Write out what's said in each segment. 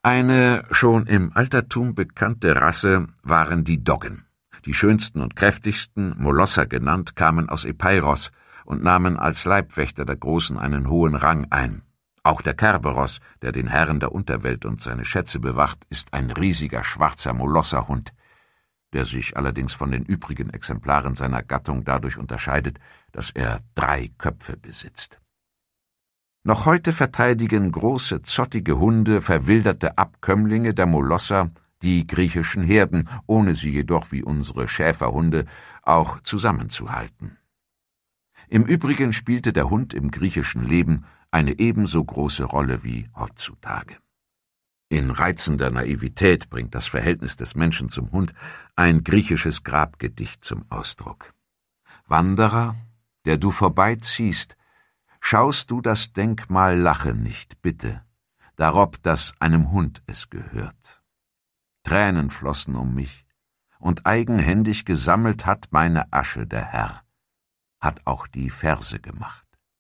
Eine schon im Altertum bekannte Rasse waren die Doggen. Die schönsten und kräftigsten, Molosser genannt, kamen aus Epeiros und nahmen als Leibwächter der Großen einen hohen Rang ein. Auch der Kerberos, der den Herren der Unterwelt und seine Schätze bewacht, ist ein riesiger schwarzer Molosserhund, der sich allerdings von den übrigen Exemplaren seiner Gattung dadurch unterscheidet, dass er 3 Köpfe besitzt. Noch heute verteidigen große, zottige Hunde verwilderte Abkömmlinge der Molosser die griechischen Herden, ohne sie jedoch wie unsere Schäferhunde auch zusammenzuhalten. Im Übrigen spielte der Hund im griechischen Leben eine ebenso große Rolle wie heutzutage. In reizender Naivität bringt das Verhältnis des Menschen zum Hund ein griechisches Grabgedicht zum Ausdruck. Wanderer, der du vorbeiziehst, schaust du das Denkmal Lache nicht, bitte, darob, dass einem Hund es gehört. Tränen flossen um mich, und eigenhändig gesammelt hat meine Asche der Herr, hat auch die Verse gemacht.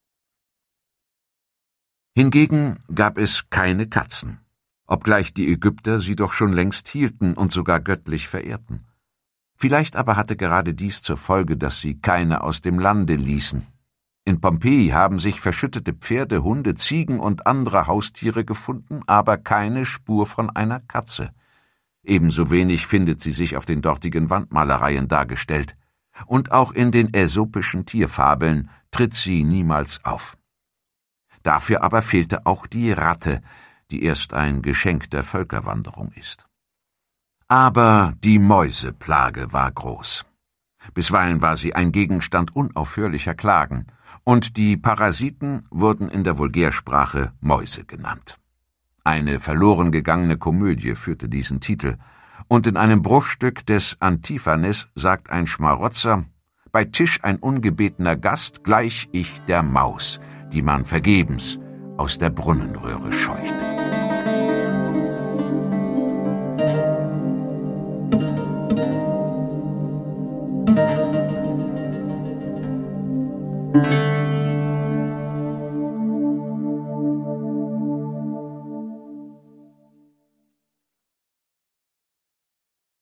Hingegen gab es keine Katzen, obgleich die Ägypter sie doch schon längst hielten und sogar göttlich verehrten. Vielleicht aber hatte gerade dies zur Folge, dass sie keine aus dem Lande ließen. In Pompeji haben sich verschüttete Pferde, Hunde, Ziegen und andere Haustiere gefunden, aber keine Spur von einer Katze. Ebenso wenig findet sie sich auf den dortigen Wandmalereien dargestellt. Und auch in den äsopischen Tierfabeln tritt sie niemals auf. Dafür aber fehlte auch die Ratte, die erst ein Geschenk der Völkerwanderung ist. Aber die Mäuseplage war groß. Bisweilen war sie ein Gegenstand unaufhörlicher Klagen, und die Parasiten wurden in der Vulgärsprache Mäuse genannt. Eine verloren gegangene Komödie führte diesen Titel, und in einem Bruchstück des Antiphanes sagt ein Schmarotzer: »Bei Tisch ein ungebetener Gast, gleich ich der Maus, die man vergebens aus der Brunnenröhre scheucht.«